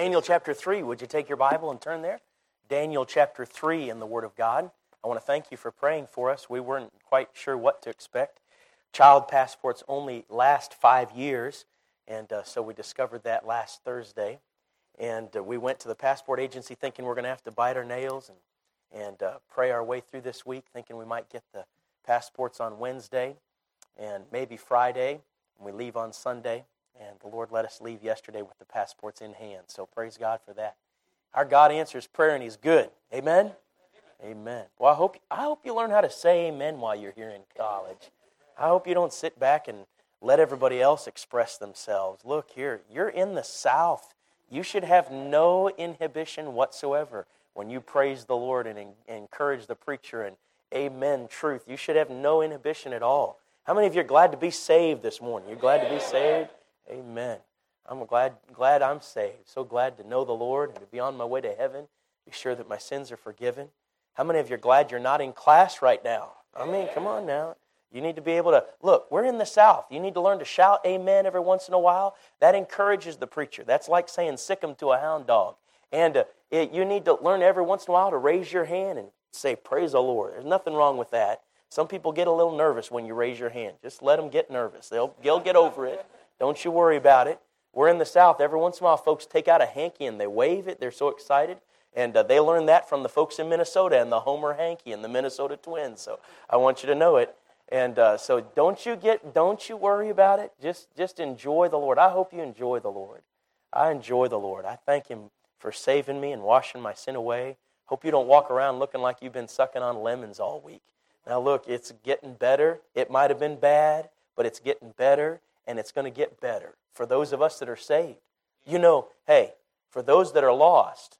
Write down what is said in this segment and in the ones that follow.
Daniel chapter 3, would you take your Bible and turn there? Daniel chapter 3 in the Word of God. I want to thank you for praying for us. We weren't quite sure what to expect. Child passports only last 5 years, and so we discovered that last Thursday. And we went to the passport agency thinking we're going to have to bite our nails and pray our way through this week, thinking we might get the passports on Wednesday and maybe Friday, and we leave on Sunday. And the Lord let us leave yesterday with the passports in hand. So praise God for that. Our God answers prayer, and He's good. Amen? Amen. Well, I hope you learn how to say amen while you're here in college. I hope you don't sit back and let everybody else express themselves. Look here, you're in the South. You should have no inhibition whatsoever when you praise the Lord and encourage the preacher and amen truth. You should have no inhibition at all. How many of you are glad to be saved this morning? You're glad to be saved? Amen. I'm glad I'm saved. So glad to know the Lord and to be on my way to heaven. Be sure that my sins are forgiven. How many of you are glad you're not in class right now? I mean, come on now. You need to be able to, look, we're in the South. You need to learn to shout amen every once in a while. That encourages the preacher. That's like saying sick 'em to a hound dog. And you need to learn every once in a while to raise your hand and say, praise the Lord. There's nothing wrong with that. Some people get a little nervous when you raise your hand. Just let them get nervous. They'll get over it. Don't you worry about it. We're in the South. Every once in a while, folks take out a hanky and they wave it. They're so excited. And they learned that from the folks in Minnesota and the Homer Hanky and the Minnesota Twins. So I want you to know it. And so don't you worry about it. Just enjoy the Lord. I hope you enjoy the Lord. I enjoy the Lord. I thank Him for saving me and washing my sin away. Hope you don't walk around looking like you've been sucking on lemons all week. Now look, it's getting better. It might have been bad, but it's getting better, and it's going to get better for those of us that are saved. You know, hey, for those that are lost,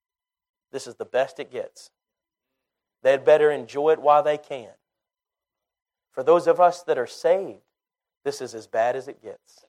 this is the best it gets. They'd better enjoy it while they can. For those of us that are saved, this is as bad as it gets.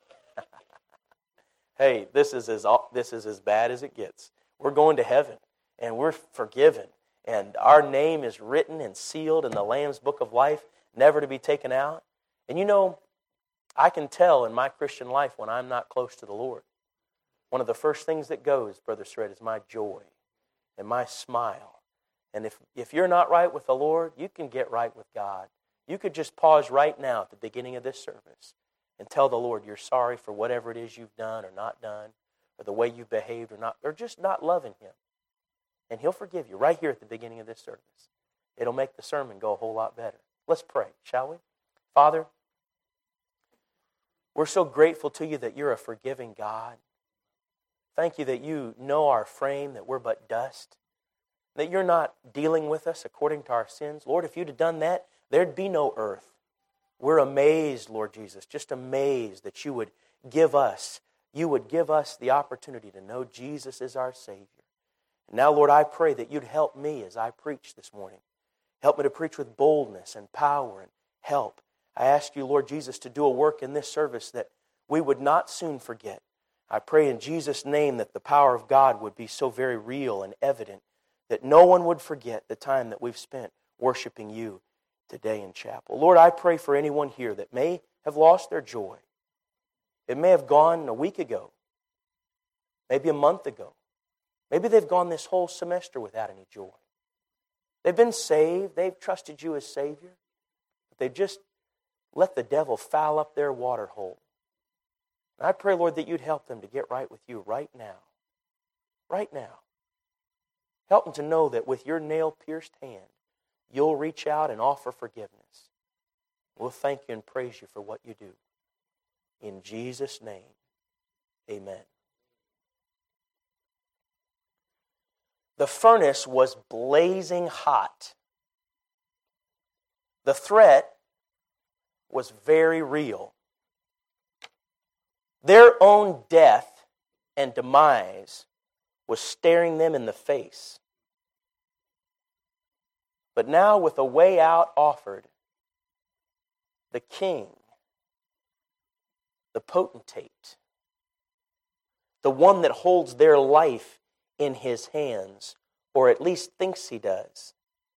Hey, this is as bad as it gets. We're going to heaven, and we're forgiven, and our name is written and sealed in the Lamb's Book of Life, never to be taken out. And you know, I can tell in my Christian life when I'm not close to the Lord. One of the first things that goes, Brother Sred, is my joy and my smile. And if you're not right with the Lord, you can get right with God. You could just pause right now at the beginning of this service and tell the Lord you're sorry for whatever it is you've done or not done, or the way you've behaved or just not loving Him. And He'll forgive you right here at the beginning of this service. It'll make the sermon go a whole lot better. Let's pray, shall we? Father, we're so grateful to You that You're a forgiving God. Thank You that You know our frame, that we're but dust, that You're not dealing with us according to our sins. Lord, if You'd have done that, there'd be no earth. We're amazed, Lord Jesus, just amazed that You would give us the opportunity to know Jesus is our Savior. And now, Lord, I pray that You'd help me as I preach this morning. Help me to preach with boldness and power and help. I ask You, Lord Jesus, to do a work in this service that we would not soon forget. I pray in Jesus' name that the power of God would be so very real and evident that no one would forget the time that we've spent worshiping You today in chapel. Lord, I pray for anyone here that may have lost their joy. It may have gone a week ago, maybe a month ago. Maybe they've gone this whole semester without any joy. They've been saved, they've trusted You as Savior, but they've just let the devil foul up their water hole. And I pray, Lord, that You'd help them to get right with You right now. Right now. Help them to know that with Your nail-pierced hand, You'll reach out and offer forgiveness. We'll thank You and praise You for what You do. In Jesus' name, amen. The furnace was blazing hot. The threat was very real. Their own death and demise was staring them in the face. But now, with a way out offered, the king, the potentate, the one that holds their life in his hands, or at least thinks he does,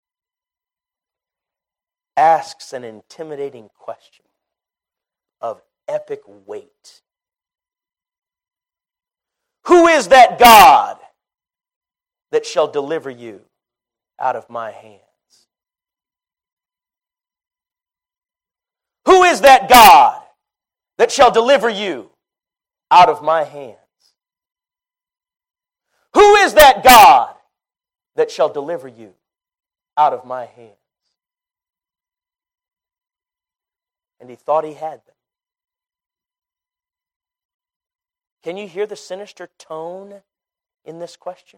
asks an intimidating question of epic weight. Who is that God that shall deliver you out of my hands? Who is that God that shall deliver you out of my hands? Who is that God that shall deliver you out of my hands? And he thought he had them. Can you hear the sinister tone in this question?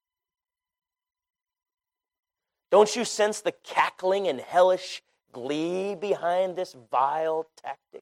Don't you sense the cackling and hellish glee behind this vile tactic?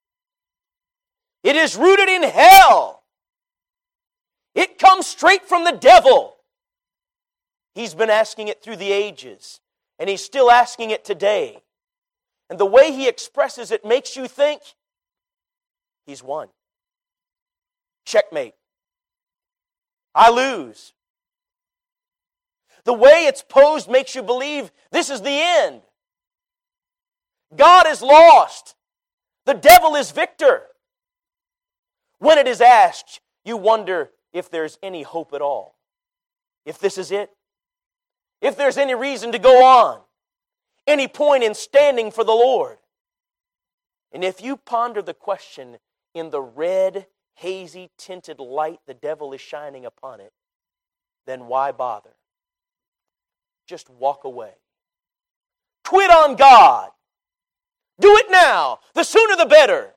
It is rooted in hell. It comes straight from the devil. He's been asking it through the ages, and he's still asking it today. And the way he expresses it makes you think he's won. Checkmate. I lose. The way it's posed makes you believe this is the end. God is lost. The devil is victor. When it is asked, you wonder if there's any hope at all. If this is it. If there's any reason to go on. Any point in standing for the Lord. And if you ponder the question in the red, hazy, tinted light the devil is shining upon it, then why bother? Just walk away. Quit on God. Do it now. The sooner the better.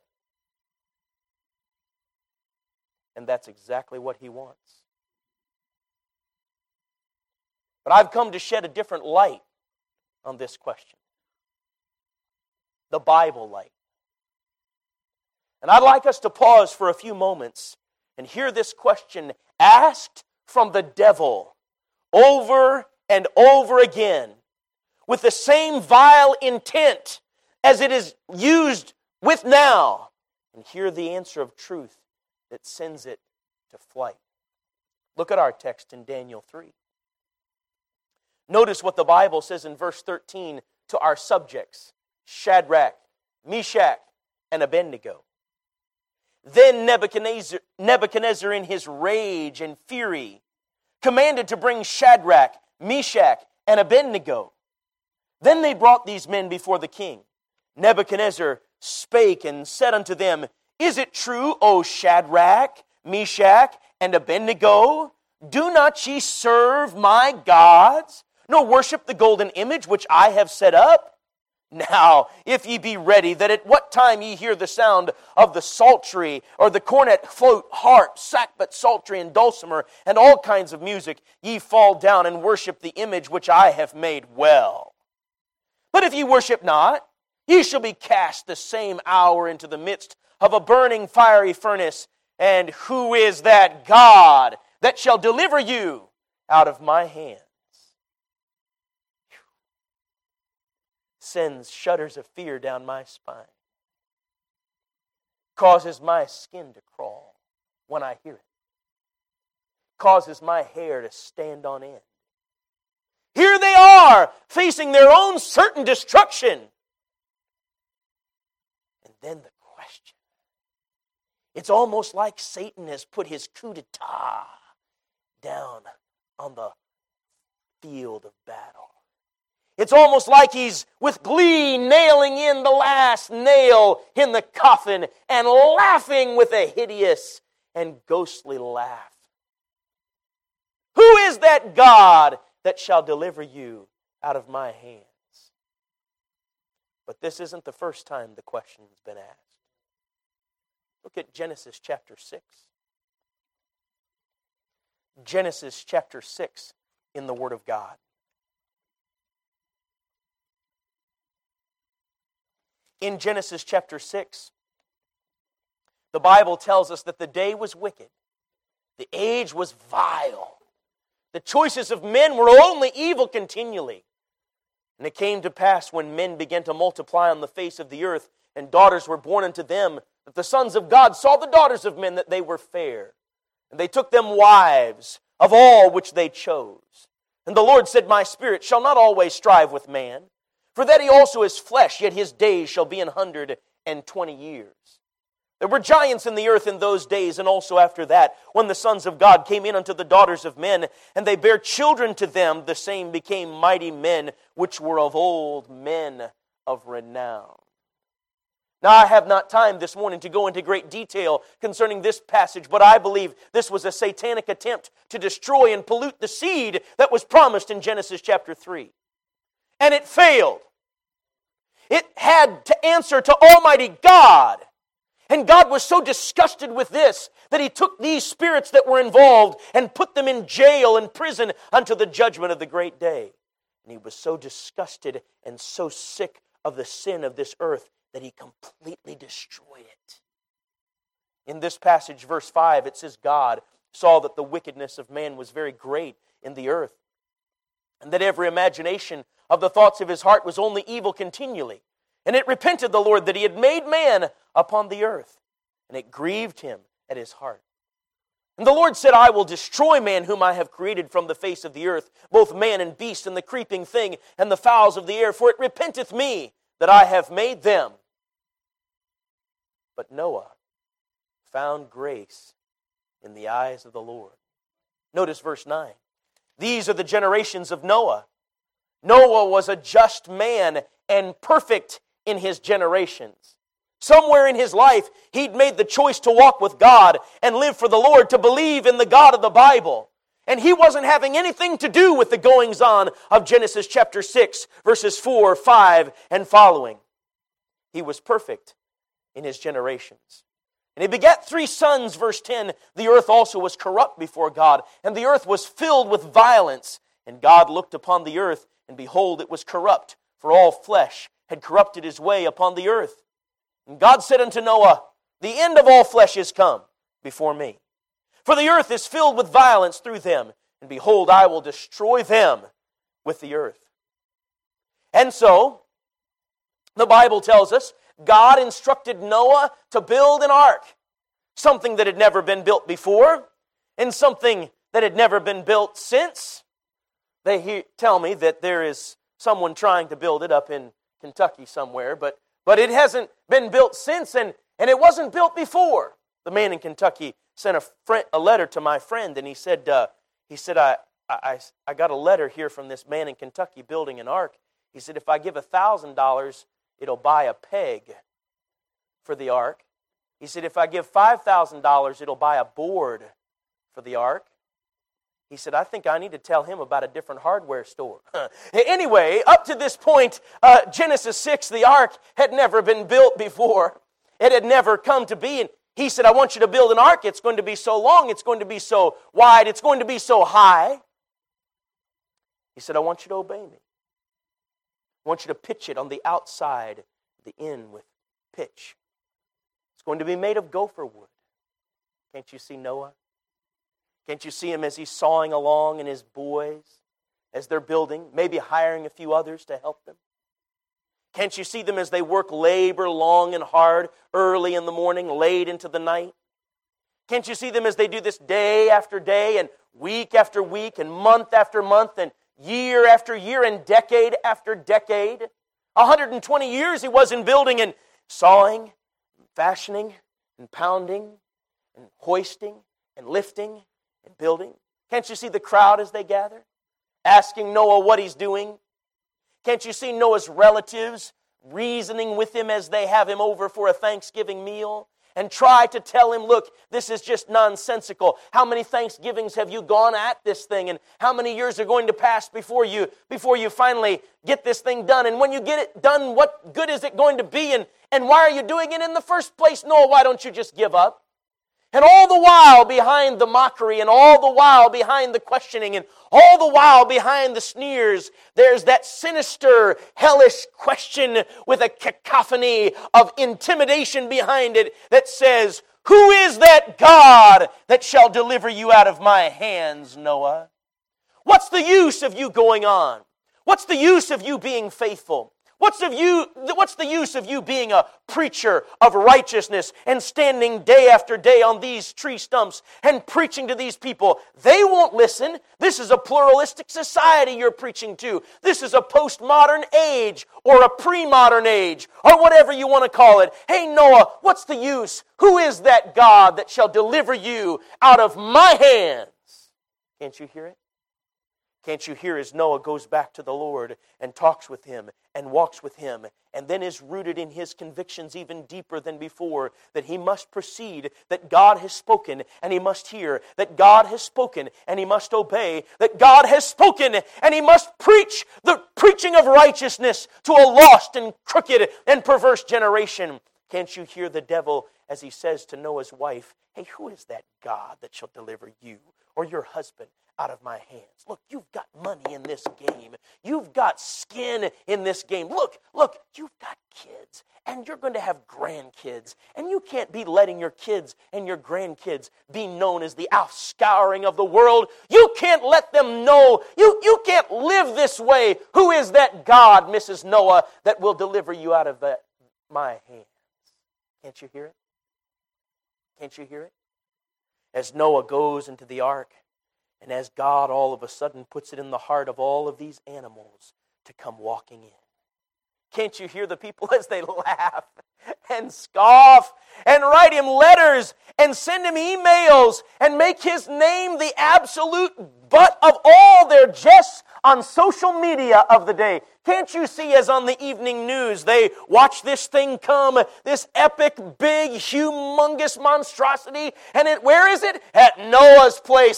And that's exactly what he wants. But I've come to shed a different light on this question. The Bible light. And I'd like us to pause for a few moments and hear this question asked from the devil over and over again with the same vile intent as it is used with now, and hear the answer of truth that sends it to flight. Look at our text in Daniel 3. Notice what the Bible says in verse 13 to our subjects, Shadrach, Meshach, and Abednego. Then Nebuchadnezzar in his rage and fury commanded to bring Shadrach, Meshach, and Abednego. Then they brought these men before the king. Nebuchadnezzar spake and said unto them, Is it true, O Shadrach, Meshach, and Abednego? Do not ye serve my gods, nor worship the golden image which I have set up? Now, if ye be ready, that at what time ye hear the sound of the psaltery, or the cornet, flute, harp, sackbut, psaltery, and dulcimer, and all kinds of music, ye fall down and worship the image which I have made well. But if ye worship not, ye shall be cast the same hour into the midst of a burning fiery furnace. And who is that God that shall deliver you out of my hands? Sends shudders of fear down my spine. Causes my skin to crawl when I hear it. Causes my hair to stand on end. Here they are, facing their own certain destruction. And then the question. It's almost like Satan has put his coup d'etat down on the field of battle. It's almost like he's with glee nailing in the last nail in the coffin and laughing with a hideous and ghostly laugh. Who is that God that shall deliver you out of my hands? But this isn't the first time the question has been asked. Look at Genesis chapter 6. Genesis chapter 6 in the Word of God. In Genesis chapter 6, the Bible tells us that the day was wicked. The age was vile. The choices of men were only evil continually. And it came to pass when men began to multiply on the face of the earth, and daughters were born unto them, that the sons of God saw the daughters of men that they were fair. And they took them wives of all which they chose. And the Lord said, My spirit shall not always strive with man, for that he also is flesh, yet his days shall be 120 years. There were giants in the earth in those days, and also after that, when the sons of God came in unto the daughters of men, and they bare children to them, the same became mighty men, which were of old, men of renown. Now, I have not time this morning to go into great detail concerning this passage, but I believe this was a satanic attempt to destroy and pollute the seed that was promised in Genesis chapter 3. And it failed. It had to answer to Almighty God. And God was so disgusted with this that He took these spirits that were involved and put them in jail and prison until the judgment of the great day. And He was so disgusted and so sick of the sin of this earth that He completely destroyed it. In this passage, verse 5, it says, God saw that the wickedness of man was very great in the earth, and that every imagination of the thoughts of his heart was only evil continually. And it repented the Lord that He had made man upon the earth, and it grieved Him at His heart. And the Lord said, I will destroy man whom I have created from the face of the earth, both man and beast, and the creeping thing, and the fowls of the air, for it repenteth me that I have made them. But Noah found grace in the eyes of the Lord. Notice verse 9. These are the generations of Noah. Noah was a just man and perfect in his generations. Somewhere in his life, he'd made the choice to walk with God and live for the Lord, to believe in the God of the Bible. And he wasn't having anything to do with the goings-on of Genesis chapter 6, verses 4, 5, and following. He was perfect in his generations. And he begat 3 sons, verse 10. The earth also was corrupt before God, and the earth was filled with violence. And God looked upon the earth, and behold, it was corrupt, for all flesh had corrupted his way upon the earth. And God said unto Noah, the end of all flesh is come before me. For the earth is filled with violence through them, and behold, I will destroy them with the earth. And so, the Bible tells us, God instructed Noah to build an ark, something that had never been built before, and something that had never been built since. They tell me that there is someone trying to build it up in Kentucky somewhere, but it hasn't been built since, and it wasn't built before. The man in Kentucky sent a letter to my friend, and he said, I got a letter here from this man in Kentucky building an ark. He said, if I give $1,000, it'll buy a peg for the ark. He said, if I give $5,000, it'll buy a board for the ark. He said, I think I need to tell him about a different hardware store. Anyway, up to this point, Genesis 6, the ark had never been built before. It had never come to be. And he said, I want you to build an ark. It's going to be so long. It's going to be so wide. It's going to be so high. He said, I want you to obey me. I want you to pitch it on the outside, the end with pitch. It's going to be made of gopher wood. Can't you see Noah? Can't you see him as he's sawing along and his boys as they're building, maybe hiring a few others to help them? Can't you see them as they work labor long and hard, early in the morning, late into the night? Can't you see them as they do this day after day and week after week and month after month and year after year and decade after decade? 120 years he was in building and sawing, and fashioning, and pounding, and hoisting, and lifting, and building. Can't you see the crowd as they gather, asking Noah what he's doing? Can't you see Noah's relatives reasoning with him as they have him over for a Thanksgiving meal and try to tell him, look, this is just nonsensical. How many Thanksgivings have you gone at this thing, and how many years are going to pass before you finally get this thing done? And when you get it done, what good is it going to be? And why are you doing it in the first place? Noah, why don't you just give up? And all the while behind the mockery, and all the while behind the questioning, and all the while behind the sneers, there's that sinister, hellish question with a cacophony of intimidation behind it that says, who is that God that shall deliver you out of my hands, Noah? What's the use of you going on? What's the use of you being faithful? What's the use of you being a preacher of righteousness and standing day after day on these tree stumps and preaching to these people? They won't listen. This is a pluralistic society you're preaching to. This is a postmodern age or a pre-modern age or whatever you want to call it. Hey, Noah, what's the use? Who is that God that shall deliver you out of my hands? Can't you hear it? Can't you hear as Noah goes back to the Lord and talks with Him and walks with Him and then is rooted in his convictions even deeper than before that he must proceed, that God has spoken and he must hear, that God has spoken and he must obey, that God has spoken and he must preach the preaching of righteousness to a lost and crooked and perverse generation. Can't you hear the devil as he says to Noah's wife, hey, who is that God that shall deliver you or your husband out of my hands? Look, you've got money in this game. You've got skin in this game. Look, you've got kids, and you're going to have grandkids, and you can't be letting your kids and your grandkids be known as the outscouring of the world. You can't let them know. You can't live this way. Who is that God, Mrs. Noah, that will deliver you out of my hands? Can't you hear it? Can't you hear it? As Noah goes into the ark, and as God all of a sudden puts it in the heart of all of these animals to come walking in. Can't you hear the people as they laugh and scoff and write him letters and send him emails and make his name the absolute butt of all their jests on social media of the day? Can't you see as on the evening news they watch this thing come, this epic, big, humongous monstrosity, and where is it? At Noah's place.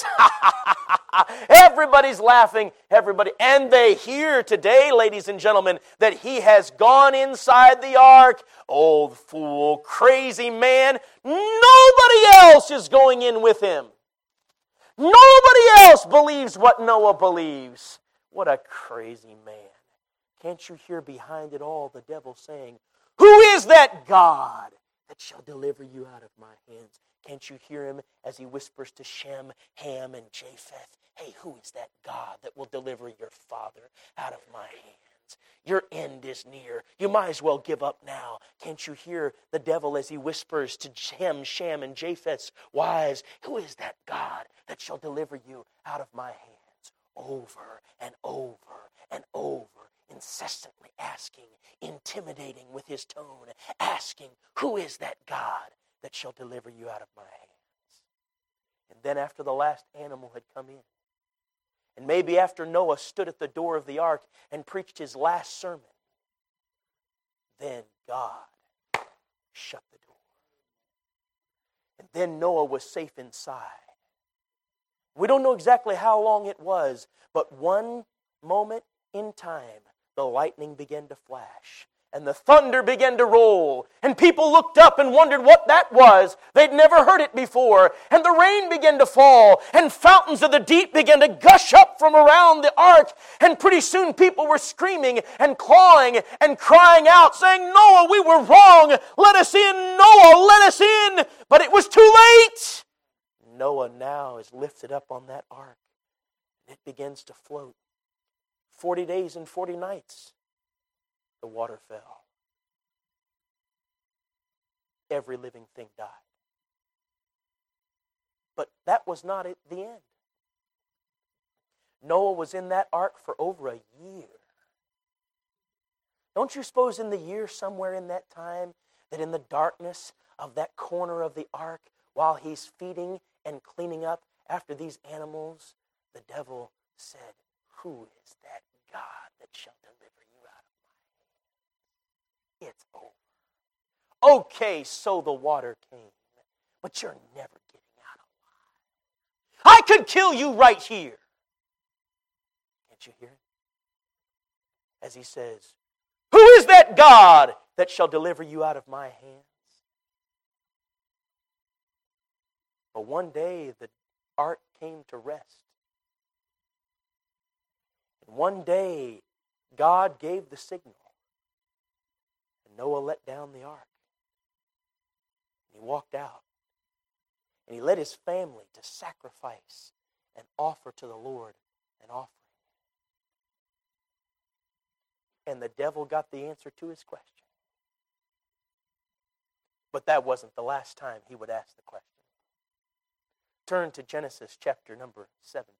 Everybody's laughing, everybody. And they hear today, ladies and gentlemen, that he has gone inside the ark. Old fool, crazy man. Nobody else is going in with him. Nobody else believes what Noah believes. What a crazy man. Can't you hear behind it all the devil saying, who is that God that shall deliver you out of my hands? Can't you hear him as he whispers to Shem, Ham, and Japheth, hey, who is that God that will deliver your father out of my hands? Your end is near. You might as well give up now. Can't you hear the devil as he whispers to Ham, Shem, and Japheth's wives, who is that God that shall deliver you out of my hands? Over and over and over. Incessantly asking, intimidating with his tone, asking, who is that God that shall deliver you out of my hands? And then after the last animal had come in, and maybe after Noah stood at the door of the ark and preached his last sermon, then God shut the door. And then Noah was safe inside. We don't know exactly how long it was, but one moment in time, the lightning began to flash, and the thunder began to roll, and people looked up and wondered what that was. They'd never heard it before, and the rain began to fall, and fountains of the deep began to gush up from around the ark, and pretty soon people were screaming and clawing and crying out, saying, Noah, we were wrong. Let us in, Noah, let us in. But it was too late. Noah now is lifted up on that ark, and it begins to float. 40 days and 40 nights, the water fell. Every living thing died. But that was not the end. Noah was in that ark for over a year. Don't you suppose in the year somewhere in that time that in the darkness of that corner of the ark, while he's feeding and cleaning up after these animals, the devil said, who is that God that shall deliver you out of my hands? It's over. Okay, so the water came, but you're never getting out alive. I could kill you right here. Can't you hear it? As he says, who is that God that shall deliver you out of my hands? But one day the ark came to rest. And one day, God gave the signal. And Noah let down the ark. And he walked out. And he led his family to sacrifice and offer to the Lord an offering. And the devil got the answer to his question. But that wasn't the last time he would ask the question. Turn to Genesis chapter number 17.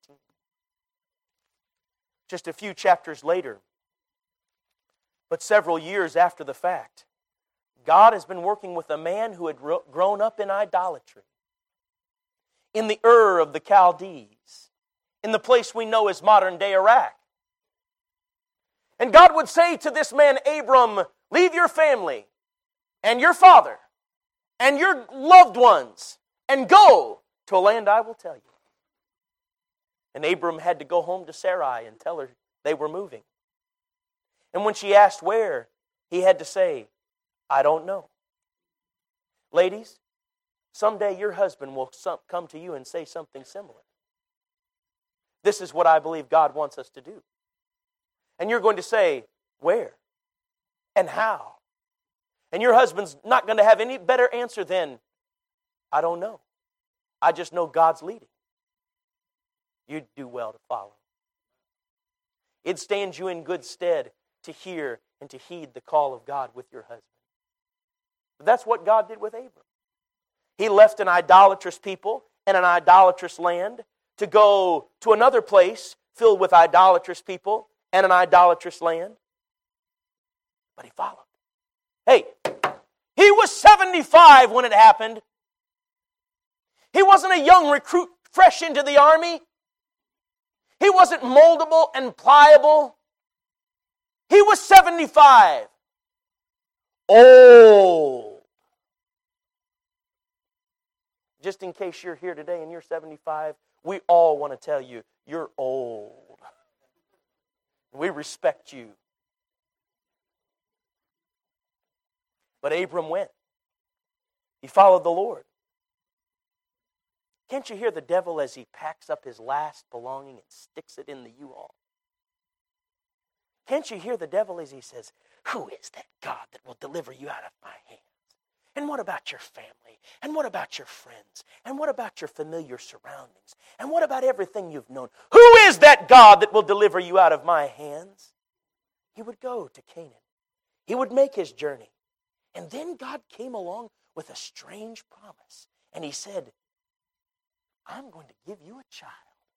Just a few chapters later, but several years after the fact, God has been working with a man who had grown up in idolatry in the Ur of the Chaldees, in the place we know as modern-day Iraq. And God would say to this man, Abram, leave your family and your father and your loved ones and go to a land I will tell you. And Abram had to go home to Sarai and tell her they were moving. And when she asked where, he had to say, I don't know. Ladies, someday your husband will come to you and say something similar. This is what I believe God wants us to do. And you're going to say, where? And how? And your husband's not going to have any better answer than, I don't know. I just know God's leading. You'd do well to follow. It stands you in good stead to hear and to heed the call of God with your husband. But that's what God did with Abram. He left an idolatrous people and an idolatrous land to go to another place filled with idolatrous people and an idolatrous land. But he followed. Hey, he was 75 when it happened. He wasn't a young recruit fresh into the army. He wasn't moldable and pliable. He was 75. Old. Just in case you're here today and you're 75, we all want to tell you, you're old. We respect you. But Abram went. He followed the Lord. Can't you hear the devil as he packs up his last belonging and sticks it in the U-Haul? Can't you hear the devil as he says, who is that God that will deliver you out of my hands? And what about your family? And what about your friends? And what about your familiar surroundings? And what about everything you've known? Who is that God that will deliver you out of my hands? He would go to Canaan. He would make his journey. And then God came along with a strange promise. And he said, I'm going to give you a child.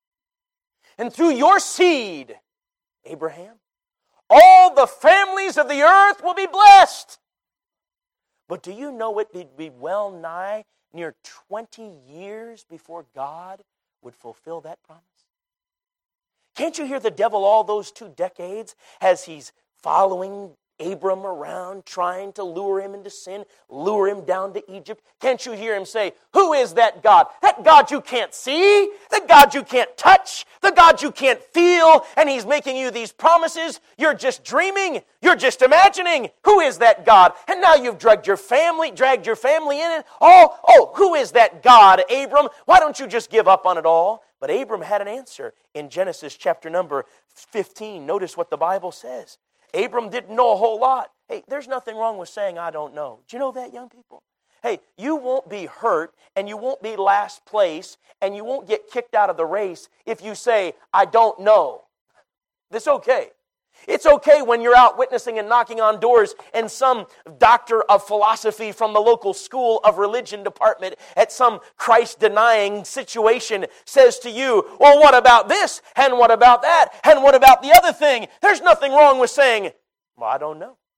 And through your seed, Abraham, all the families of the earth will be blessed. But do you know it would be well nigh near 20 years before God would fulfill that promise? Can't you hear the devil all those 2 decades as he's following Abram around, trying to lure him into sin, lure him down to Egypt? Can't you hear him say, who is that God? That God you can't see, the God you can't touch, the God you can't feel, and he's making you these promises. You're just dreaming. You're just imagining. Who is that God? And now you've dragged your family in it. Oh, who is that God, Abram? Why don't you just give up on it all? But Abram had an answer in Genesis chapter number 15. Notice what the Bible says. Abram didn't know a whole lot. Hey, there's nothing wrong with saying, I don't know. Do you know that, young people? Hey, you won't be hurt, and you won't be last place, and you won't get kicked out of the race if you say, I don't know. That's okay. It's okay when you're out witnessing and knocking on doors and some doctor of philosophy from the local school of religion department at some Christ-denying situation says to you, well, what about this? And what about that? And what about the other thing? There's nothing wrong with saying, well, I don't know.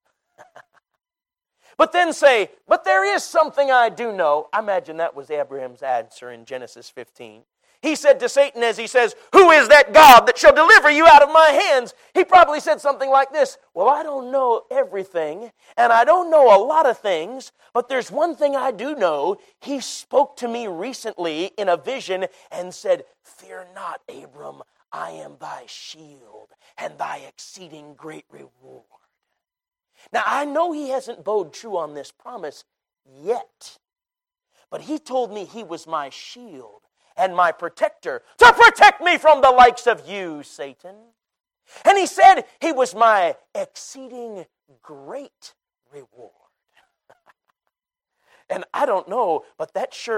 But then say, but there is something I do know. I imagine that was Abraham's answer in Genesis 15. He said to Satan as he says, who is that God that shall deliver you out of my hands? He probably said something like this, well, I don't know everything, and I don't know a lot of things, but there's one thing I do know. He spoke to me recently in a vision and said, fear not, Abram, I am thy shield and thy exceeding great reward. Now, I know he hasn't bowed true on this promise yet, but he told me he was my shield and my protector, to protect me from the likes of you, Satan. And he said he was my exceeding great reward. And I don't know, but that sure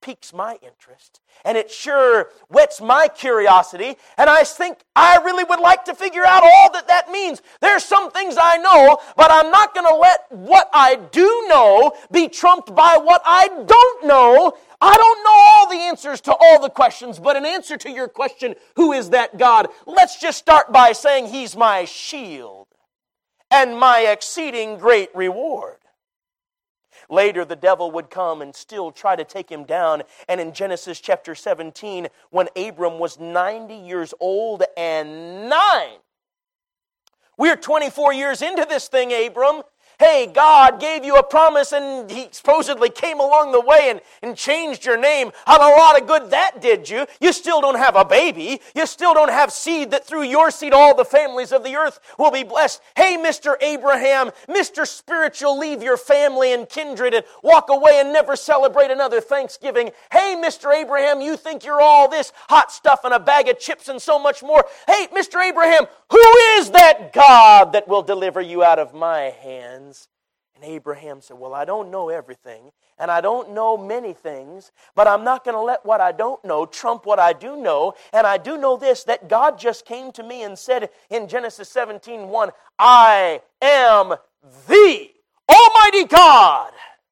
piques my interest, and it sure whets my curiosity, and I think I really would like to figure out all that means. There's some things I know, but I'm not going to let what I do know be trumped by what I don't know. I don't know all the answers to all the questions, but in answer to your question, who is that God? Let's just start by saying He's my shield and my exceeding great reward. Later, the devil would come and still try to take him down. And in Genesis chapter 17, when Abram was 90 years old and 9, we're 24 years into this thing, Abram. Hey, God gave you a promise and He supposedly came along the way and changed your name. How a lot of good that did you. You still don't have a baby. You still don't have seed that through your seed all the families of the earth will be blessed. Hey, Mr. Abraham, Mr. Spiritual, leave your family and kindred and walk away and never celebrate another Thanksgiving. Hey, Mr. Abraham, you think you're all this hot stuff and a bag of chips and so much more. Hey, Mr. Abraham, who is that God that will deliver you out of my hands? And Abraham said, well, I don't know everything, and I don't know many things, but I'm not going to let what I don't know trump what I do know. And I do know this, that God just came to me and said in Genesis 17:1, I am the Almighty God.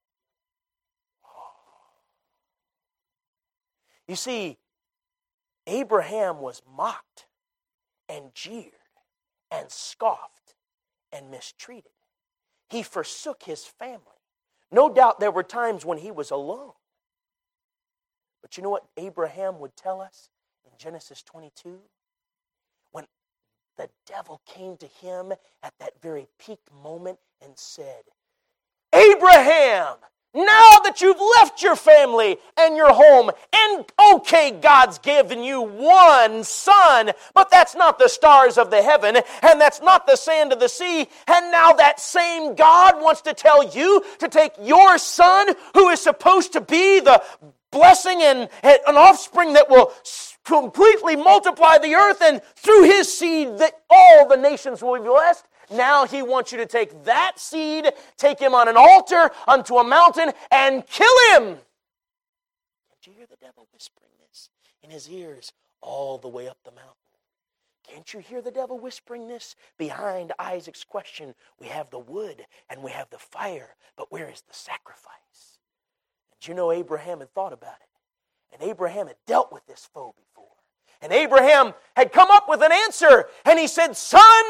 You see, Abraham was mocked and jeered and scoffed and mistreated. He forsook his family. No doubt there were times when he was alone. But you know what Abraham would tell us in Genesis 22? When the devil came to him at that very peak moment and said, Abraham, now that you've left your family and your home, and okay, God's given you one son, but that's not the stars of the heaven, and that's not the sand of the sea, and now that same God wants to tell you to take your son, who is supposed to be the blessing and an offspring that will completely multiply the earth, and through his seed that all the nations will be blessed. Now He wants you to take that seed, take him on an altar unto a mountain, and kill him. Can't you hear the devil whispering this in his ears all the way up the mountain? Can't you hear the devil whispering this behind Isaac's question? We have the wood and we have the fire, but where is the sacrifice? And you know Abraham had thought about it. And Abraham had dealt with this foe before. And Abraham had come up with an answer. And he said, son,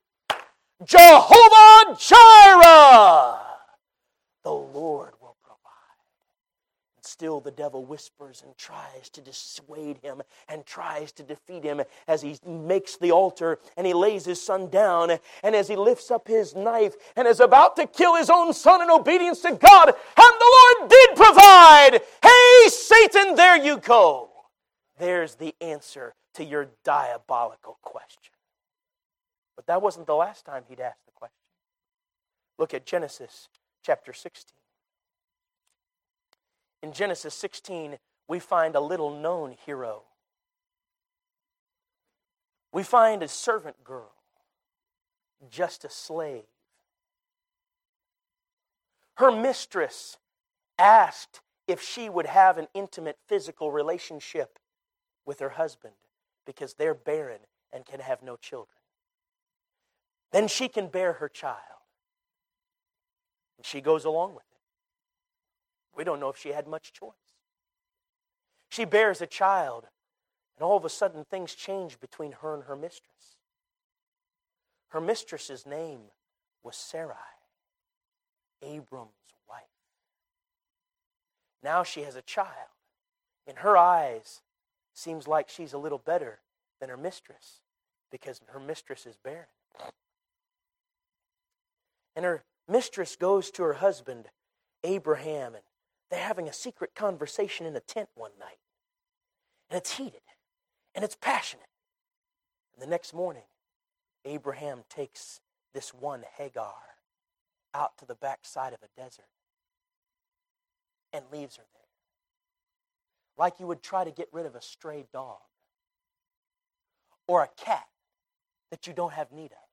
Jehovah Jireh, the Lord will provide. And still the devil whispers and tries to dissuade him and tries to defeat him as he makes the altar and he lays his son down, and as he lifts up his knife and is about to kill his own son in obedience to God, and the Lord did provide. Hey, Satan, there you go. There's the answer to your diabolical question. But that wasn't the last time he'd asked the question. Look at Genesis chapter 16. In Genesis 16, we find a little-known hero. We find a servant girl, just a slave. Her mistress asked if she would have an intimate physical relationship with her husband because they're barren and can have no children. Then she can bear her child. And she goes along with it. We don't know if she had much choice. She bears a child, and all of a sudden things change between her and her mistress. Her mistress's name was Sarai, Abram's wife. Now she has a child. In her eyes, seems like she's a little better than her mistress because her mistress is barren. And her mistress goes to her husband, Abraham, and they're having a secret conversation in a tent one night. And it's heated, and it's passionate. And the next morning, Abraham takes this one Hagar out to the backside of a desert and leaves her there. Like you would try to get rid of a stray dog or a cat that you don't have need of.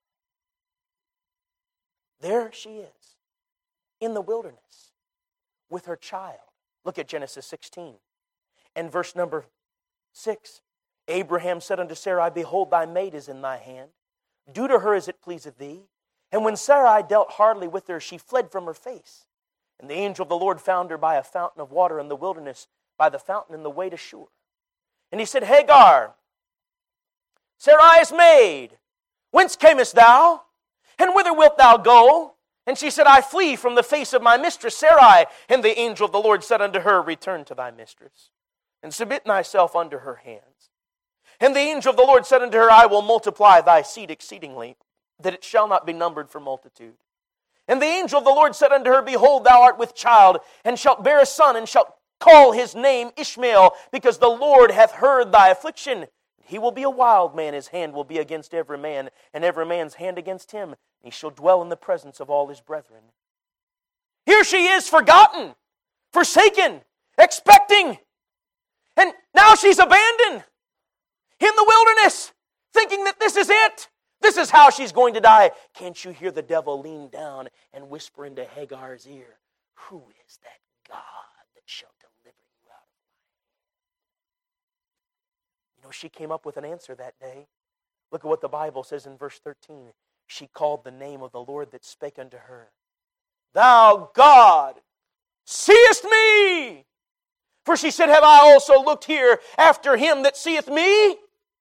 There she is, in the wilderness, with her child. Look at Genesis 16. And verse number 6. Abraham said unto Sarai, Behold, thy maid is in thy hand. Do to her as it pleaseth thee. And when Sarai dealt hardly with her, she fled from her face. And the angel of the Lord found her by a fountain of water in the wilderness, by the fountain in the way to Shur. And he said, Hagar, Sarai's maid, whence camest thou? And whither wilt thou go? And she said, I flee from the face of my mistress Sarai. And the angel of the Lord said unto her, Return to thy mistress, and submit thyself under her hands. And the angel of the Lord said unto her, I will multiply thy seed exceedingly, that it shall not be numbered for multitude. And the angel of the Lord said unto her, Behold, thou art with child, and shalt bear a son, and shalt call his name Ishmael, because the Lord hath heard thy affliction. He will be a wild man, his hand will be against every man, and every man's hand against him. And he shall dwell in the presence of all his brethren. Here she is, forgotten, forsaken, expecting. And now she's abandoned in the wilderness, thinking that this is it. This is how she's going to die. Can't you hear the devil lean down and whisper into Hagar's ear, Who is that God that shall deliver you out of my hand? You know, she came up with an answer that day. Look at what the Bible says in verse 13. She called the name of the Lord that spake unto her, Thou God, seest me. For she said, Have I also looked here after him that seeth me?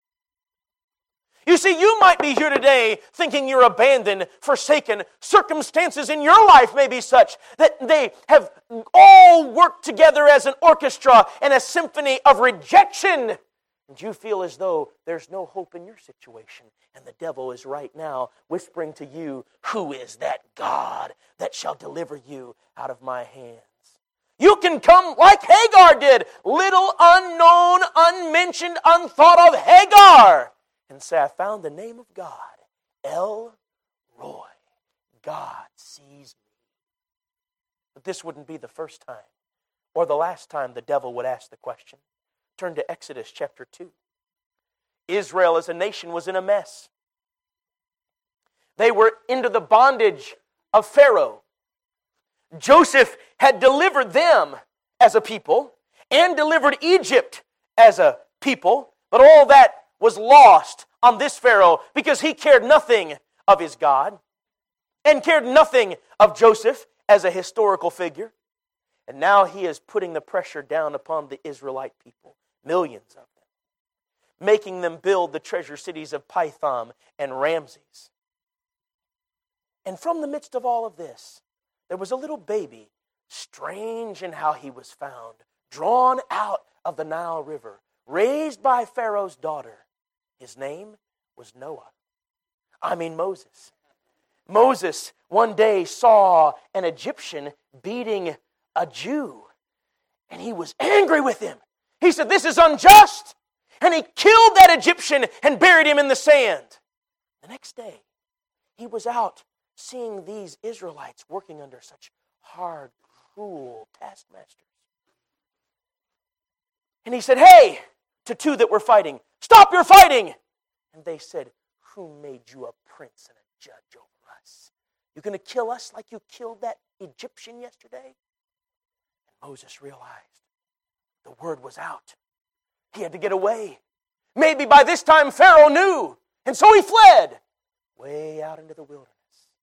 You see, you might be here today thinking you're abandoned, forsaken. Circumstances in your life may be such that they have all worked together as an orchestra and a symphony of rejection. And you feel as though there's no hope in your situation. And the devil is right now whispering to you, Who is that God that shall deliver you out of my hands? You can come like Hagar did, little unknown, unmentioned, unthought of Hagar, and say, I found the name of God, El Roy. God sees me. But this wouldn't be the first time or the last time the devil would ask the question. Turn to Exodus chapter 2. Israel as a nation was in a mess. They were into the bondage of Pharaoh. Joseph had delivered them as a people and delivered Egypt as a people, but all that was lost on this Pharaoh because he cared nothing of his God and cared nothing of Joseph as a historical figure. And now he is putting the pressure down upon the Israelite people, millions of them, making them build the treasure cities of Pithom and Ramses. And from the midst of all of this, there was a little baby, strange in how he was found, drawn out of the Nile River, raised by Pharaoh's daughter. His name was Moses. Moses one day saw an Egyptian beating a Jew, and he was angry with him. He said, This is unjust. And he killed that Egyptian and buried him in the sand. The next day, he was out seeing these Israelites working under such hard, cruel taskmasters. And he said, Hey, to two that were fighting, Stop your fighting! And they said, Who made you a prince and a judge over us? You're going to kill us like you killed that Egyptian yesterday? And Moses realized the word was out. He had to get away. Maybe by this time Pharaoh knew, and so he fled way out into the wilderness.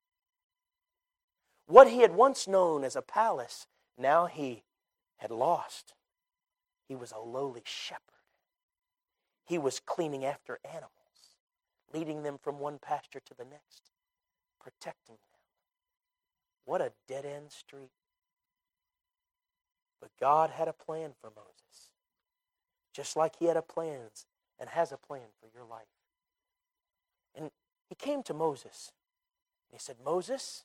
What he had once known as a palace, now he had lost. He was a lowly shepherd. He was cleaning after animals, leading them from one pasture to the next, protecting them. What a dead-end street. But God had a plan for Moses, just like he had a plan and has a plan for your life. And he came to Moses, and he said, Moses,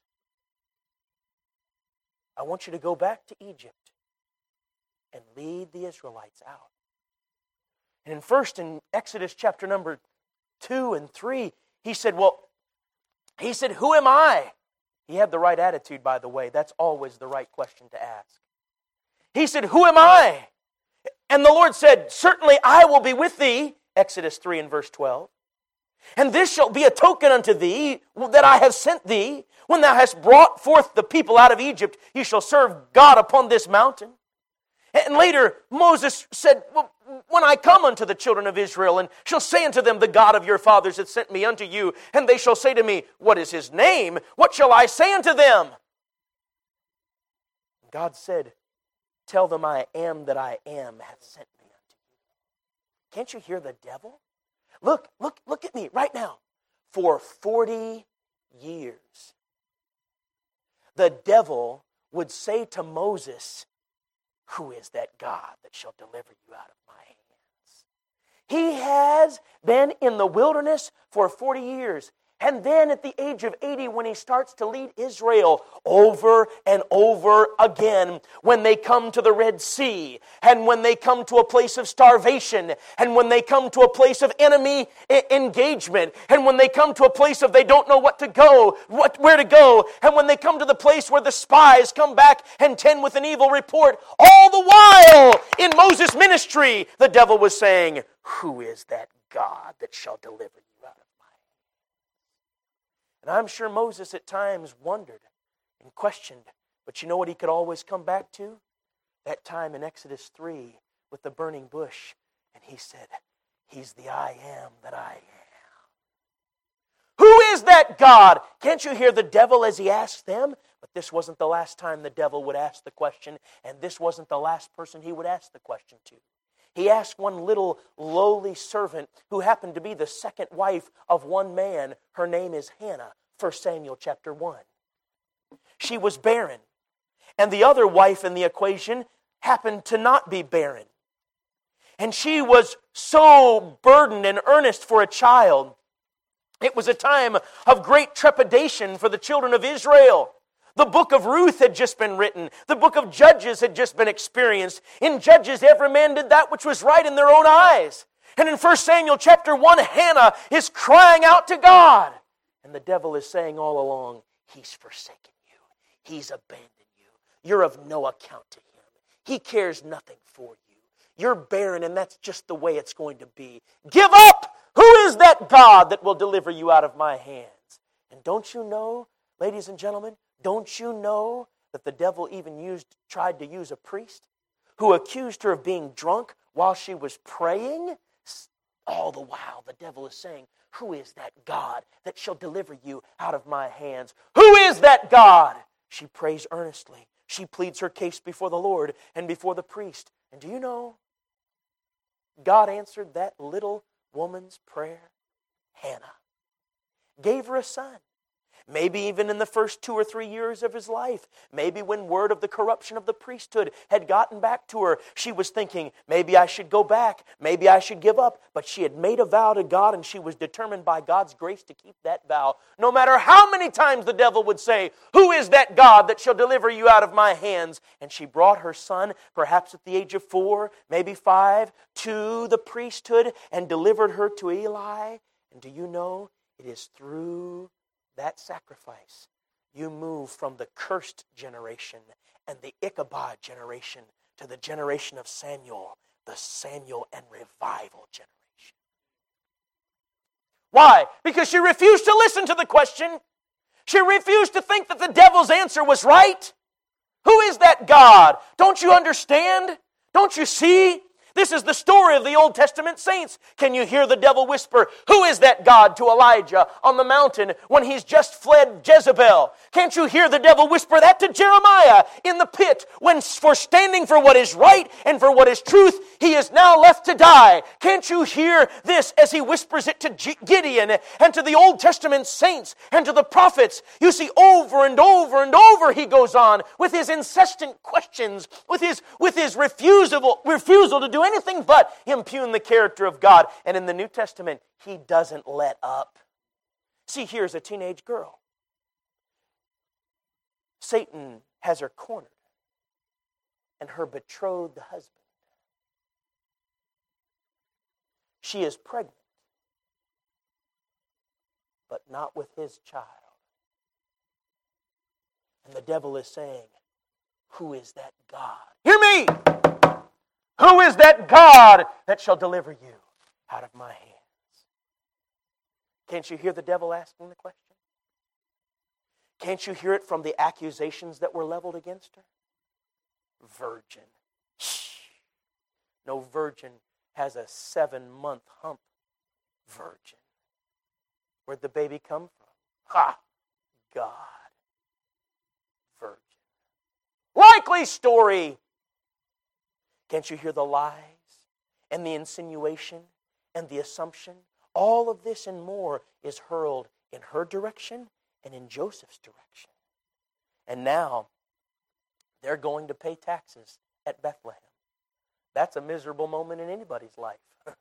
I want you to go back to Egypt and lead the Israelites out. And in Exodus chapter number 2 and 3, he said, who am I? He had the right attitude, by the way. That's always the right question to ask. He said, who am I? And the Lord said, certainly I will be with thee, Exodus 3 and verse 12. And this shall be a token unto thee that I have sent thee. When thou hast brought forth the people out of Egypt, you shall serve God upon this mountain. And later Moses said, well, when I come unto the children of Israel, and shall say unto them, the God of your fathers hath sent me unto you, and they shall say to me, what is his name? What shall I say unto them? God said, tell them I am that I am hath sent me unto you. Can't you hear the devil? Look at me right now. For 40 years, the devil would say to Moses, who is that God that shall deliver you out of my hands? He has been in the wilderness for 40 years. And then at the age of 80, when he starts to lead Israel over and over again, when they come to the Red Sea, and when they come to a place of starvation, and when they come to a place of enemy engagement, and when they come to a place of they don't know where to go, and when they come to the place where the spies come back and tend with an evil report, all the while in Moses' ministry, the devil was saying, who is that God that shall deliver you out of my hand? And I'm sure Moses at times wondered and questioned, but you know what he could always come back to? That time in Exodus 3 with the burning bush, and he said, he's the I am that I am. Who is that God? Can't you hear the devil as he asked them? But this wasn't the last time the devil would ask the question, and this wasn't the last person he would ask the question to. He asked one little lowly servant who happened to be the second wife of one man. Her name is Hannah, 1 Samuel chapter 1. She was barren. And the other wife in the equation happened to not be barren. And she was so burdened and earnest for a child. It was a time of great trepidation for the children of Israel. The book of Ruth had just been written. The book of Judges had just been experienced. In Judges, every man did that which was right in their own eyes. And in 1 Samuel chapter 1, Hannah is crying out to God. And the devil is saying all along, he's forsaken you. He's abandoned you. You're of no account to him. He cares nothing for you. You're barren, and that's just the way it's going to be. Give up! Who is that God that will deliver you out of my hands? And don't you know, ladies and gentlemen, don't you know that the devil even tried to use a priest who accused her of being drunk while she was praying? All the while, the devil is saying, who is that God that shall deliver you out of my hands? Who is that God? She prays earnestly. She pleads her case before the Lord and before the priest. And do you know, God answered that little woman's prayer. Hannah gave her a son. Maybe even in the first 2 or 3 years of his life. Maybe when word of the corruption of the priesthood had gotten back to her, she was thinking, maybe I should go back. Maybe I should give up. But she had made a vow to God, and she was determined by God's grace to keep that vow. No matter how many times the devil would say, who is that God that shall deliver you out of my hands? And she brought her son, perhaps at the age of 4, maybe 5, to the priesthood and delivered her to Eli. And do you know, it is through that sacrifice, you move from the cursed generation and the Ichabod generation to the generation of Samuel, the Samuel and revival generation. Why? Because she refused to listen to the question. She refused to think that the devil's answer was right. Who is that God? Don't you understand? Don't you see? This is the story of the Old Testament saints. Can you hear the devil whisper, who is that God, to Elijah on the mountain when he's just fled Jezebel? Can't you hear the devil whisper that to Jeremiah in the pit when for standing for what is right and for what is truth, he is now left to die? Can't you hear this as he whispers it to Gideon and to the Old Testament saints and to the prophets? You see, over and over and over he goes on with his incessant questions, with his refusal to do anything but impugn the character of God. And in the New Testament, he doesn't let up. See, here's a teenage girl. Satan has her cornered, and her betrothed husband. She is pregnant, but not with his child. And the devil is saying, who is that God? Hear me! Who is that God that shall deliver you out of my hands? Can't you hear the devil asking the question? Can't you hear it from the accusations that were leveled against her? Virgin. Shh. No virgin has a 7-month hump. Virgin. Where'd the baby come from? Ha! God. Virgin. Likely story. Can't you hear the lies and the insinuation and the assumption? All of this and more is hurled in her direction and in Joseph's direction. And now they're going to pay taxes at Bethlehem. That's a miserable moment in anybody's life.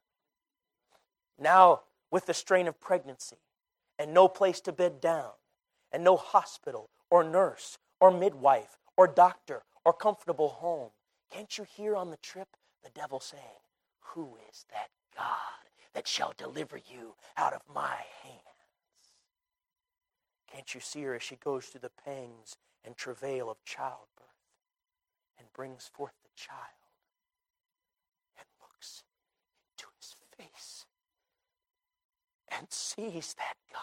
Now, with the strain of pregnancy and no place to bed down and no hospital or nurse or midwife or doctor or comfortable home, can't you hear on the trip the devil saying, "Who is that God that shall deliver you out of my hands?" Can't you see her as she goes through the pangs and travail of childbirth and brings forth the child and looks into his face and sees that God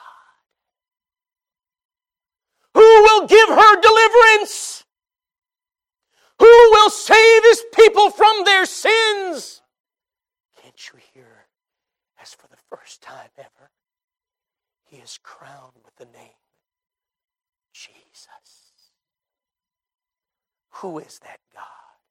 who will give her deliverance, who will save his people from their sins? Can't you hear, as for the first time ever, he is crowned with the name Jesus? Who is that God?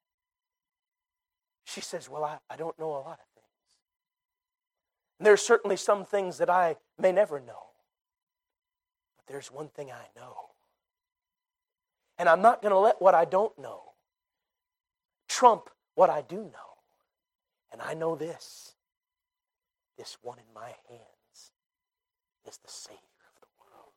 She says, well, I don't know a lot of things. And there's certainly some things that I may never know. But there's one thing I know. And I'm not going to let what I don't know trump what I do know. And I know this. This one in my hands is the Savior of the world.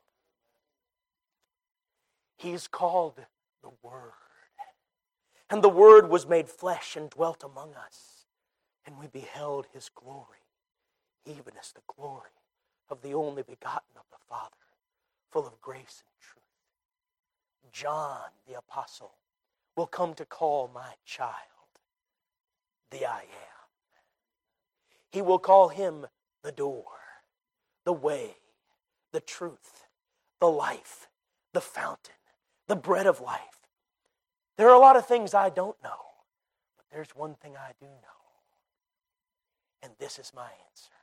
He is called the Word. And the Word was made flesh and dwelt among us. And we beheld his glory, even as the glory of the only begotten of the Father, full of grace and truth. John the Apostle will come to call my child the I Am. He will call him the door, the way, the truth, the life, the fountain, the bread of life. There are a lot of things I don't know, but there's one thing I do know. And this is my answer.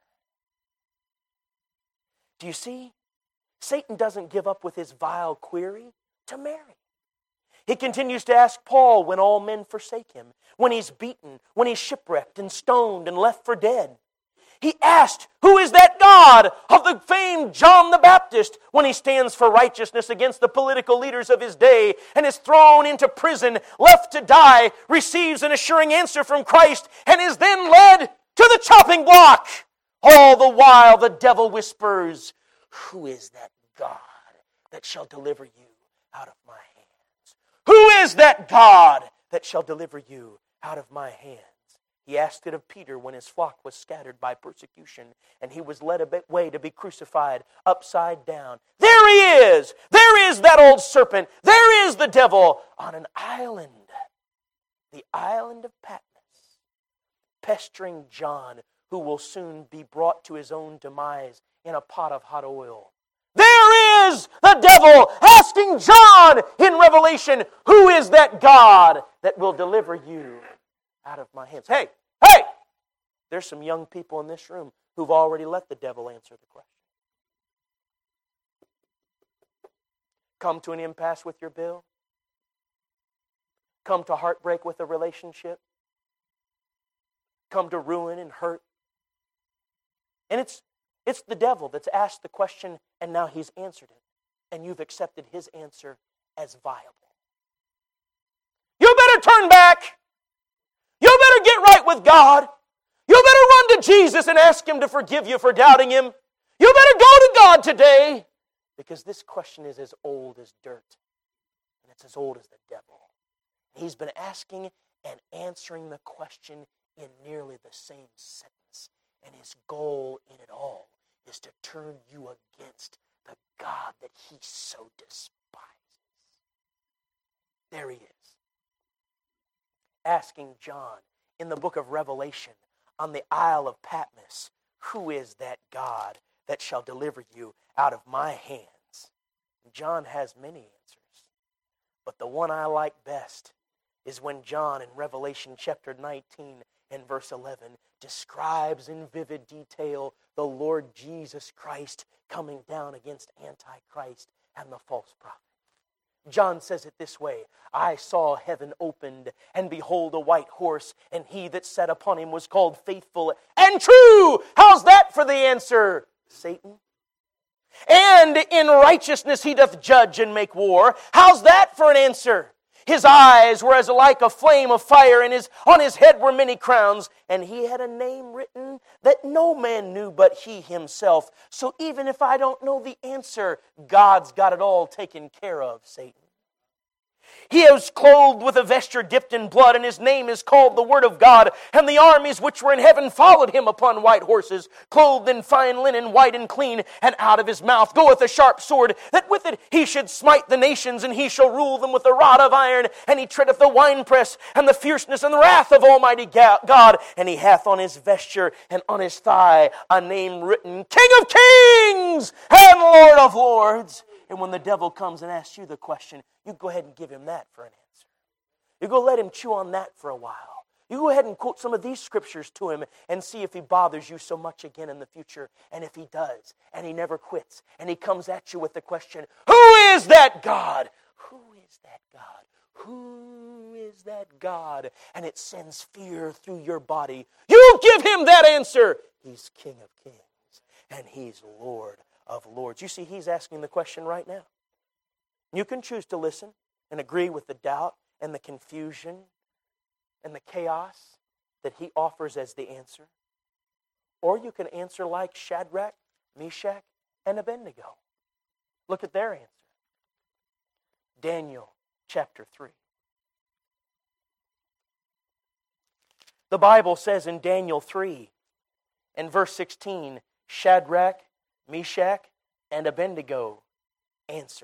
Do you see? Satan doesn't give up with his vile query to Mary. He continues to ask Paul when all men forsake him, when he's beaten, when he's shipwrecked and stoned and left for dead. He asked, who is that God of the famed John the Baptist, when he stands for righteousness against the political leaders of his day and is thrown into prison, left to die, receives an assuring answer from Christ, and is then led to the chopping block. All the while the devil whispers, who is that God that shall deliver you out of my hands? Who is that God that shall deliver you out of my hands? He asked it of Peter when his flock was scattered by persecution and he was led away to be crucified upside down. There he is! There is that old serpent! There is the devil on an island, the island of Patmos, pestering John, who will soon be brought to his own demise in a pot of hot oil. There is the devil asking John in Revelation, who is that God that will deliver you out of my hands? Hey! There's some young people in this room who've already let the devil answer the question. Come to an impasse with your bill? Come to heartbreak with a relationship? Come to ruin and hurt? And it's the devil that's asked the question, and now he's answered it. And you've accepted his answer as viable. You better turn back. You better get right with God. You better run to Jesus and ask him to forgive you for doubting him. You better go to God today. Because this question is as old as dirt. And it's as old as the devil. He's been asking and answering the question in nearly the same sentence. And his goal in it all is to turn you against the God that he so despises. There he is. Asking John in the book of Revelation on the Isle of Patmos, who is that God that shall deliver you out of my hands? John has many answers, but the one I like best is when John in Revelation chapter 19 And verse 11 describes in vivid detail the Lord Jesus Christ coming down against Antichrist and the false prophet. John says it this way, I saw heaven opened, and behold a white horse, and he that sat upon him was called Faithful and True. How's that for the answer? Satan. And in righteousness he doth judge and make war. How's that for an answer? His eyes were as like a flame of fire, and on his head were many crowns, and he had a name written that no man knew but he himself. So even if I don't know the answer, God's got it all taken care of, Satan. He is clothed with a vesture dipped in blood, and his name is called the Word of God. And the armies which were in heaven followed him upon white horses, clothed in fine linen, white and clean. And out of his mouth goeth a sharp sword, that with it he should smite the nations, and he shall rule them with a rod of iron. And he treadeth the winepress, and the fierceness and the wrath of Almighty God. And he hath on his vesture and on his thigh a name written, King of Kings and Lord of Lords. And when the devil comes and asks you the question, you go ahead and give him that for an answer. You go let him chew on that for a while. You go ahead and quote some of these scriptures to him and see if he bothers you so much again in the future. And if he does, and he never quits, and he comes at you with the question, who is that God? Who is that God? Who is that God? And it sends fear through your body. You give him that answer. He's King of Kings, and he's Lord of Lords. You see, he's asking the question right now. You can choose to listen and agree with the doubt and the confusion and the chaos that he offers as the answer. Or you can answer like Shadrach, Meshach, and Abednego. Look at their answer. Daniel chapter 3. The Bible says in Daniel 3 and verse 16, Shadrach, Meshach, and Abednego answered.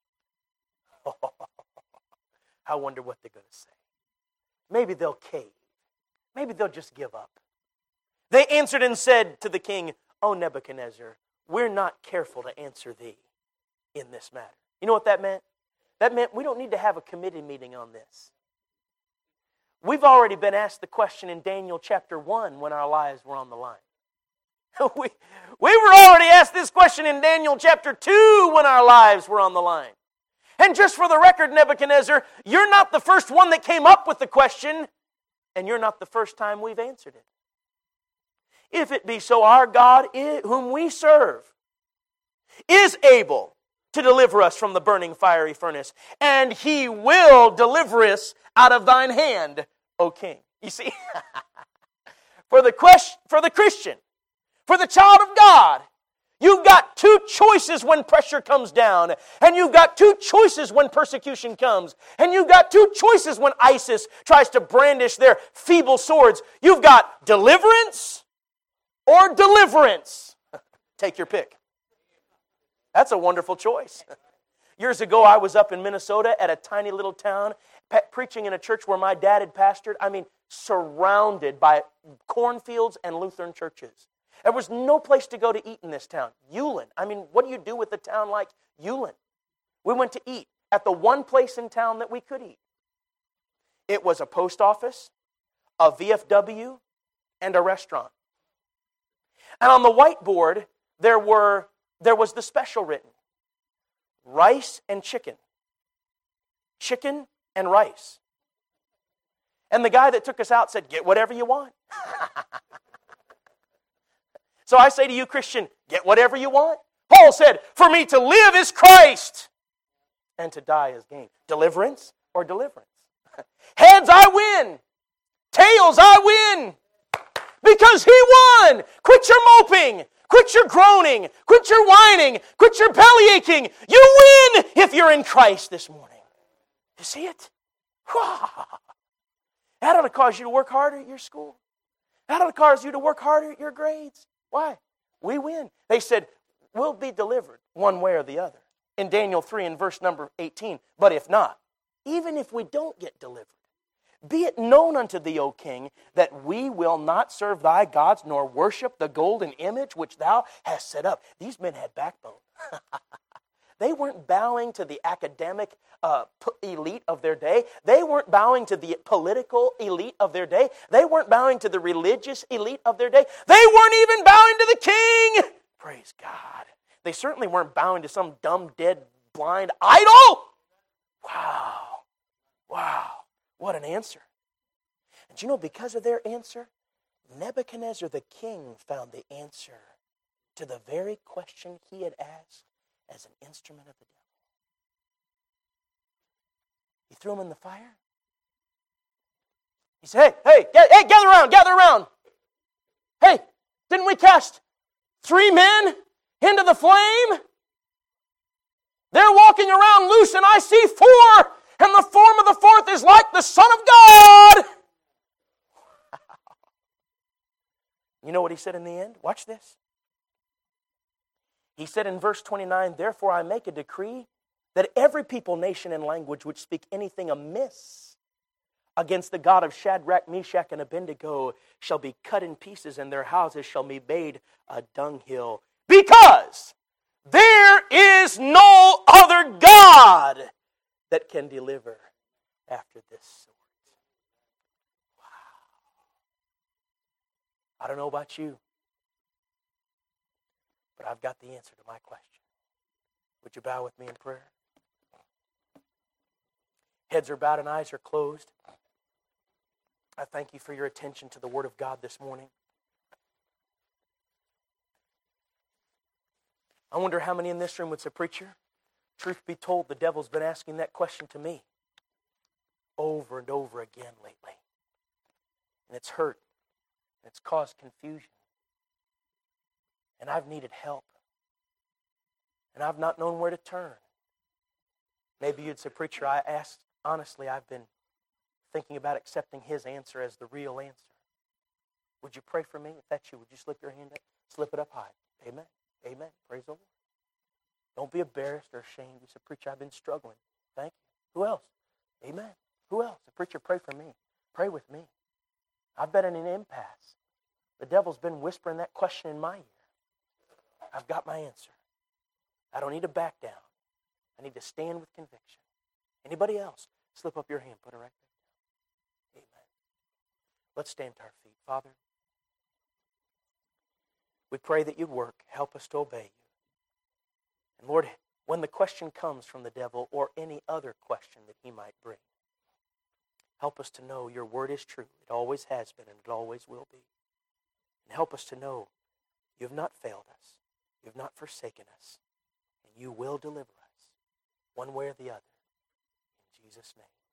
I wonder what they're going to say. Maybe they'll cave. Maybe they'll just give up. They answered and said to the king, O Nebuchadnezzar, we're not careful to answer thee in this matter. You know what that meant? That meant we don't need to have a committee meeting on this. We've already been asked the question in Daniel chapter 1 when our lives were on the line. We were already asked this question in Daniel chapter 2 when our lives were on the line. And just for the record, Nebuchadnezzar, you're not the first one that came up with the question, and you're not the first time we've answered it. If it be so, our God, whom we serve, is able to deliver us from the burning fiery furnace, and he will deliver us out of thine hand, O king. You see, for the Christian, for the child of God, you've got two choices when pressure comes down. And you've got two choices when persecution comes. And you've got two choices when ISIS tries to brandish their feeble swords. You've got deliverance or deliverance. Take your pick. That's a wonderful choice. Years ago, I was up in Minnesota at a tiny little town, preaching in a church where my dad had pastored. I mean, surrounded by cornfields and Lutheran churches. There was no place to go to eat in this town. Ulen. I mean, what do you do with a town like Ulen? We went to eat at the one place in town that we could eat. It was a post office, a VFW, and a restaurant. And on the whiteboard, there was the special written. Rice and chicken. Chicken and rice. And the guy that took us out said, get whatever you want. So I say to you, Christian, get whatever you want. Paul said, for me to live is Christ, and to die is gain. Deliverance or deliverance? Heads, I win. Tails, I win. Because he won. Quit your moping. Quit your groaning. Quit your whining. Quit your belly aching. You win if you're in Christ this morning. You see it? That ought to cause you to work harder at your school. That ought to cause you to work harder at your grades. Why? We win. They said, we'll be delivered one way or the other. In Daniel 3 and verse number 18, but if not, even if we don't get delivered, be it known unto thee, O king, that we will not serve thy gods, nor worship the golden image which thou hast set up. These men had backbone. They weren't bowing to the academic elite of their day. They weren't bowing to the political elite of their day. They weren't bowing to the religious elite of their day. They weren't even bowing to the king. Praise God. They certainly weren't bowing to some dumb, dead, blind idol. Wow. Wow. What an answer. And you know, because of their answer, Nebuchadnezzar the king found the answer to the very question he had asked as an instrument of the devil. He threw him in the fire. He said, hey, gather around. Hey, didn't we cast 3 men into the flame? They're walking around loose and I see 4, and the form of the 4th is like the Son of God. You know what he said in the end? Watch this. He said in verse 29, therefore I make a decree that every people, nation, and language which speak anything amiss against the God of Shadrach, Meshach, and Abednego shall be cut in pieces, and their houses shall be made a dunghill. Because there is no other God that can deliver after this sort. I don't know about you, but I've got the answer to my question. Would you bow with me in prayer? Heads are bowed and eyes are closed. I thank you for your attention to the Word of God this morning. I wonder how many in this room would say, preacher, truth be told, the devil's been asking that question to me over and over again lately. And it's hurt. It's caused confusion. And I've needed help. And I've not known where to turn. Maybe you'd say, preacher, honestly, I've been thinking about accepting his answer as the real answer. Would you pray for me? If that's you, would you slip your hand up? Slip it up high. Amen. Amen. Praise the Lord. Don't be embarrassed or ashamed. You say, preacher, I've been struggling. Thank you. Who else? Amen. Who else? The preacher, pray for me. Pray with me. I've been in an impasse. The devil's been whispering that question in my ear. I've got my answer. I don't need to back down. I need to stand with conviction. Anybody else? Slip up your hand. Put it right there. Amen. Let's stand to our feet. Father, we pray that you'd work. Help us to obey you. And Lord, when the question comes from the devil or any other question that he might bring, help us to know your word is true. It always has been and it always will be. And help us to know you have not failed us. You have not forsaken us. And you will deliver us one way or the other. In Jesus' name.